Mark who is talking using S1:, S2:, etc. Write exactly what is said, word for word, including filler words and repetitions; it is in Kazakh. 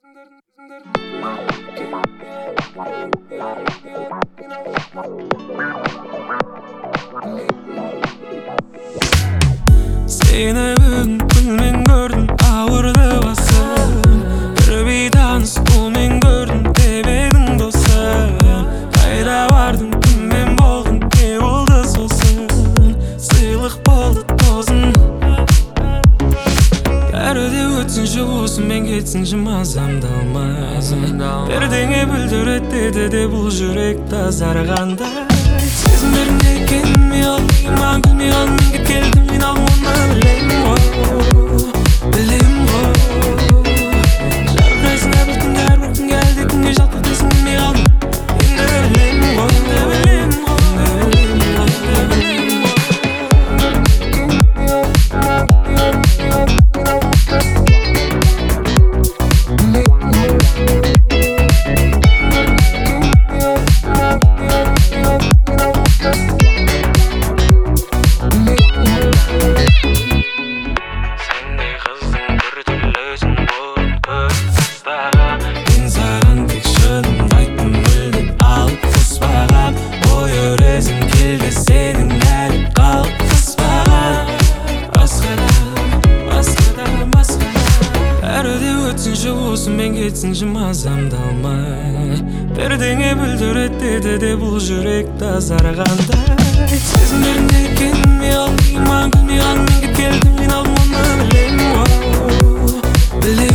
S1: Seni бүгін күнмен көрдім, ауырды басым. Бір бейтаныс қолмен көрдім, деп едің досым. Қайда бардың, кіммен болдың, не болды сосын? Сыйлық болды тозын. Бәрі де өтсінші осымен кетсінші, мазамды алмайсың. Бірдеңе бүлдірет деді де бұл жүрек тазарғандай. Сезімдерің екен ме ал, иман күлмей қалмен кет келдім, мен ал оны білем ғой, білем ғой. Жарқырайсың әр бір күн, әр бір күн әлде күнге жалқы дейсің білмей қалдым. Енді білем ғой, білем ғой, білем ғой. Осымен кетсінші, мазамды алмай. Бірдеңе бүлдірет деді де бұл жүрек тазарғандай. Сезімдерің екен ме ал, иман күлмей қалмен кет келдім, мен ал оны білем ғой, білем